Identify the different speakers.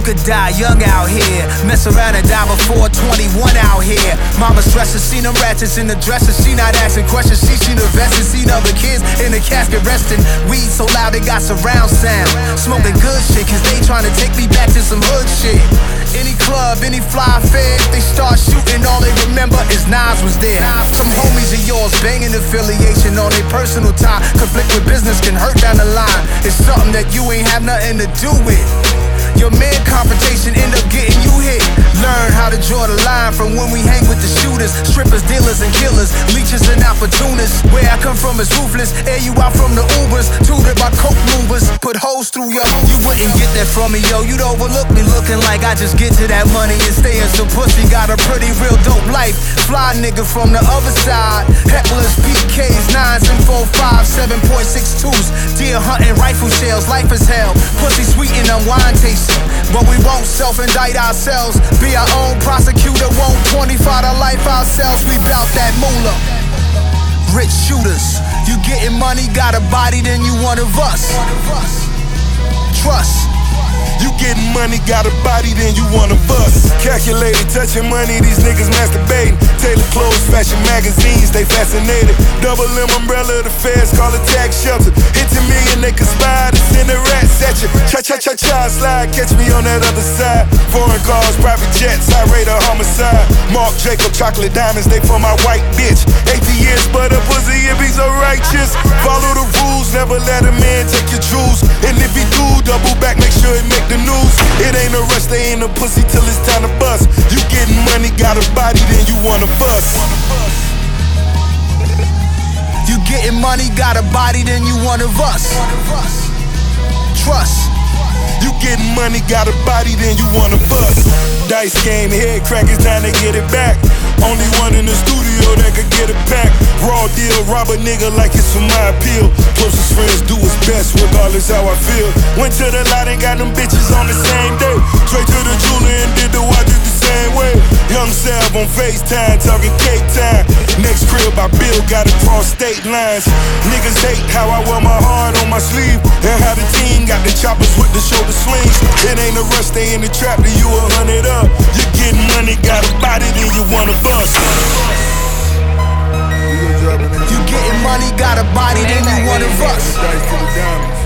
Speaker 1: could die young out here, mess around and die before 21 out here. Mama stressing, seen them ratchets in the dresser. She not asking questions, she seen the vested. Seen other kids in the casket resting. Weed so loud they got surround sound. Smoking good shit, cause they trying to take me back to some hood shit. Any club, any fly fair, if they start shooting, all they remember is Nas was there. Some homies of yours banging affiliation on their personal time. Conflict with business can hurt down the line. It's something that you ain't have nothing to do with. Your man confrontation end up getting you hit. Learn how to draw the line from when we hang with the shooters, strippers, dealers, and killers, leeches and opportunists. Where I come from is ruthless. Air you out from the Ubers, tutored by coke movers. Put holes through yo. You wouldn't get that from me, yo. You'd overlook me looking like I just get to that money and stay in some pussy. Got a pretty real dope life. Fly nigga from the other side. Hecklers, PKs, 9s and 4.5, 7.62s. Deer hunting, rifle shells. Life is hell. Pussy sweet and I'm wine tasting. But we won't self-indict ourselves. Be our own prosecutor, won't 25 to life ourselves. We bout that moolah. Rich shooters, you getting money, got a body, then you one of us. Trust.
Speaker 2: You getting money, got a body, then you one of us. Calculated, touching money, these niggas masturbating. Tailored clothes, fashion magazines, they fascinated. Double M umbrella, the feds call it tax shelter. Hit $10 million, they conspire to send the rats at you. Cha-cha-cha-cha, slide, catch me on that other side. Foreign cars, private jets, I rate a homicide. Mark Jacob, chocolate diamonds, they for my white bitch. Atheist, but a pussy if he's so righteous. Follow the rules, never let a man take your jewels. And if he do, double back, make sure it make the news. It ain't a rush, they ain't a pussy till it's time to bust. You getting money, got a body, then you wanna bust.
Speaker 1: You getting money, got a body, then you one of us. Trust.
Speaker 2: You getting money, got a body, then you wanna bust. Dice game, head crackers, time to get it back. Only one in the studio that could get it packed. Raw deal, rob a nigga like it's for my appeal. Closest friends do his best, regardless how I feel. Went to the lot and got them bitches on the same day. Straight to the jeweler and did the watches the same way. Young Sav on FaceTime, talking cake time. Next crib I build, gotta cross state lines. Niggas hate how I wear my heart on my sleeve. And how the team got the choppers with the shoulder slings. It ain't a rush, they in the trap, to you 100 up. You getting money, got a body, then you wanna bust.
Speaker 1: You getting money, got a body, then you one of us.